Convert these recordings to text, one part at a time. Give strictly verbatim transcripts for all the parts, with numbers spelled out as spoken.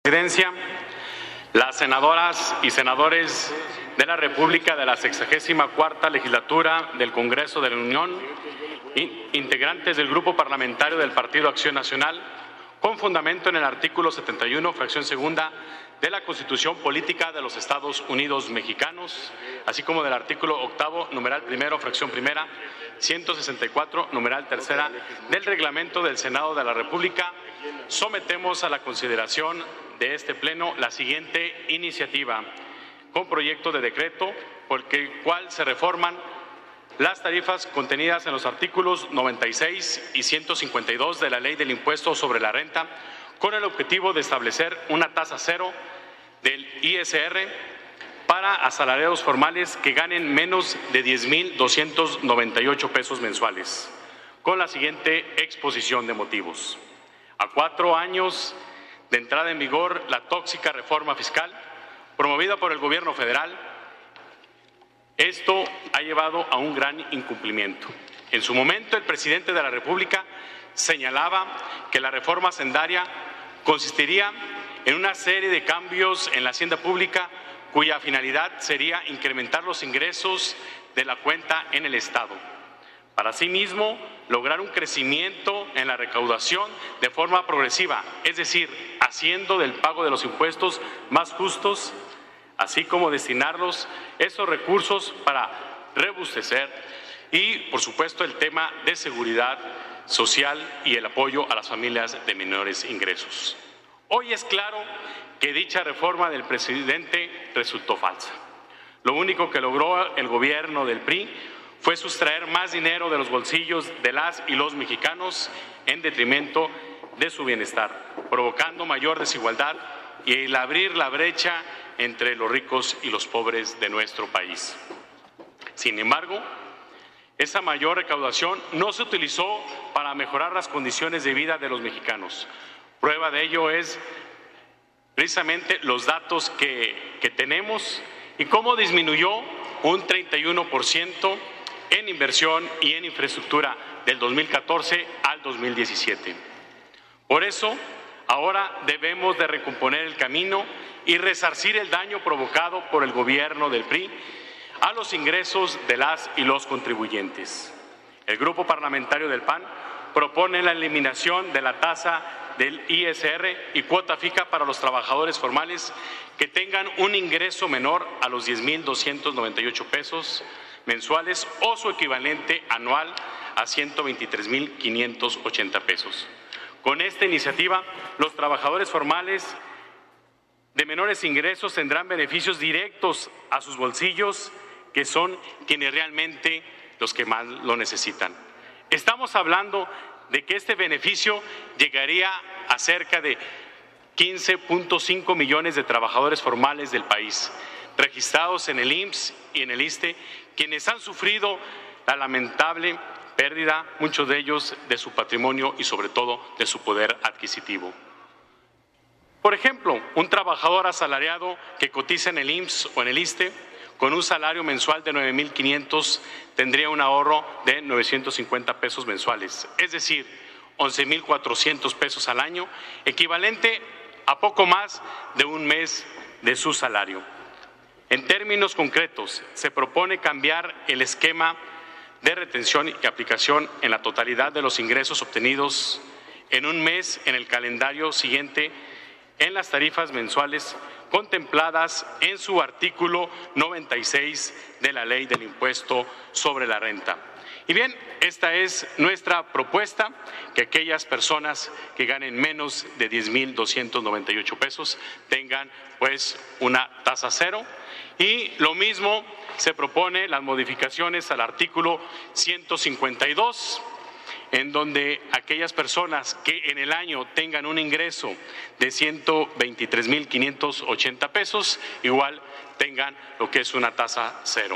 Presidencia, las senadoras y senadores de la República de la sexagésima cuarta legislatura del Congreso de la Unión, integrantes del Grupo Parlamentario del Partido Acción Nacional, con fundamento en el artículo setenta y uno, fracción segunda, de la Constitución Política de los Estados Unidos Mexicanos, así como del artículo octavo, numeral primero, fracción primera, ciento sesenta y cuatro, numeral tercera, del Reglamento del Senado de la República, sometemos a la consideración de este Pleno la siguiente iniciativa, con proyecto de decreto por el cual se reforman las tarifas contenidas en los artículos noventa y seis y ciento cincuenta y dos de la Ley del Impuesto sobre la Renta, con el objetivo de establecer una tasa cero del I S R para asalariados formales que ganen menos de diez mil doscientos noventa y ocho pesos mensuales, con la siguiente exposición de motivos. A cuatro años de entrada en vigor la tóxica reforma fiscal promovida por el Gobierno federal, esto ha llevado a un gran incumplimiento. En su momento, el presidente de la República señalaba que la reforma hacendaria consistiría en una serie de cambios en la hacienda pública cuya finalidad sería incrementar los ingresos de la cuenta en el Estado, para asimismo lograr un crecimiento en la recaudación de forma progresiva, es decir, haciendo del pago de los impuestos más justos, así como destinarlos esos recursos para rebustecer y, por supuesto, el tema de seguridad social y el apoyo a las familias de menores ingresos. Hoy es claro que dicha reforma del presidente resultó falsa. Lo único que logró el gobierno del P R I fue sustraer más dinero de los bolsillos de las y los mexicanos en detrimento de su bienestar, provocando mayor desigualdad y el abrir la brecha entre los ricos y los pobres de nuestro país. Sin embargo, esa mayor recaudación no se utilizó para mejorar las condiciones de vida de los mexicanos. Prueba de ello es precisamente los datos que, que tenemos y cómo disminuyó un treinta y uno por ciento en inversión y en infraestructura del dos mil catorce al dos mil diecisiete. Por eso, ahora debemos de recomponer el camino y resarcir el daño provocado por el gobierno del P R I a los ingresos de las y los contribuyentes. El Grupo Parlamentario del P A N propone la eliminación de la tasa del I S R y cuota fija para los trabajadores formales que tengan un ingreso menor a los diez mil doscientos noventa y ocho pesos mensuales o su equivalente anual a ciento veintitrés mil quinientos ochenta pesos. Con esta iniciativa, los trabajadores formales de menores ingresos tendrán beneficios directos a sus bolsillos, que son quienes realmente los que más lo necesitan. Estamos hablando de que este beneficio llegaría a cerca de quince punto cinco millones de trabajadores formales del país, registrados en el I M S S y en el I S S S T E, quienes han sufrido la lamentable pérdida, muchos de ellos, de su patrimonio y sobre todo de su poder adquisitivo. Por ejemplo, un trabajador asalariado que cotiza en el I M S S S o en el I S S S T E con un salario mensual de nueve mil quinientos tendría un ahorro de novecientos cincuenta pesos mensuales, es decir, once mil cuatrocientos pesos al año, equivalente a poco más de un mes de su salario. En términos concretos, se propone cambiar el esquema de retención y aplicación en la totalidad de los ingresos obtenidos en un mes en el calendario siguiente en las tarifas mensuales contempladas en su artículo noventa y seis de la Ley del Impuesto sobre la Renta. Y bien, esta es nuestra propuesta, que aquellas personas que ganen menos de diez mil doscientos noventa y ocho pesos tengan pues una tasa cero. Y lo mismo se propone las modificaciones al artículo ciento cincuenta y dos, en donde aquellas personas que en el año tengan un ingreso de ciento veintitrés mil quinientos ochenta pesos, igual tengan lo que es una tasa cero.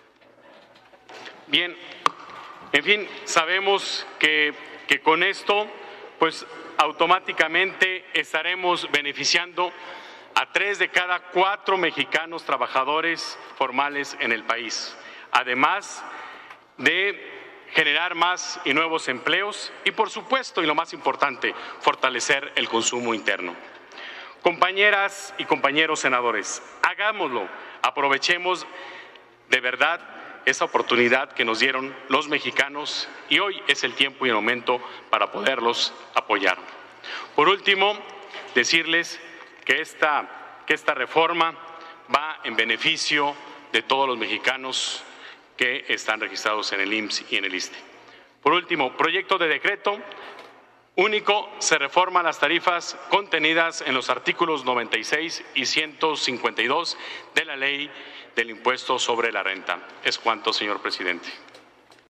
Bien, en fin, sabemos que, que con esto, pues automáticamente estaremos beneficiando a tres de cada cuatro mexicanos trabajadores formales en el país, además de generar más y nuevos empleos y, por supuesto, y lo más importante, fortalecer el consumo interno. Compañeras y compañeros senadores, hagámoslo, aprovechemos de verdad esa oportunidad que nos dieron los mexicanos y hoy es el tiempo y el momento para poderlos apoyar. Por último, decirles que esta, que esta reforma va en beneficio de todos los mexicanos que están registrados en el I M S S y en el I S S S T E. Por último, proyecto de decreto único, se reforman las tarifas contenidas en los artículos noventa y seis y ciento cincuenta y dos de la Ley del Impuesto sobre la Renta. Es cuanto, señor presidente.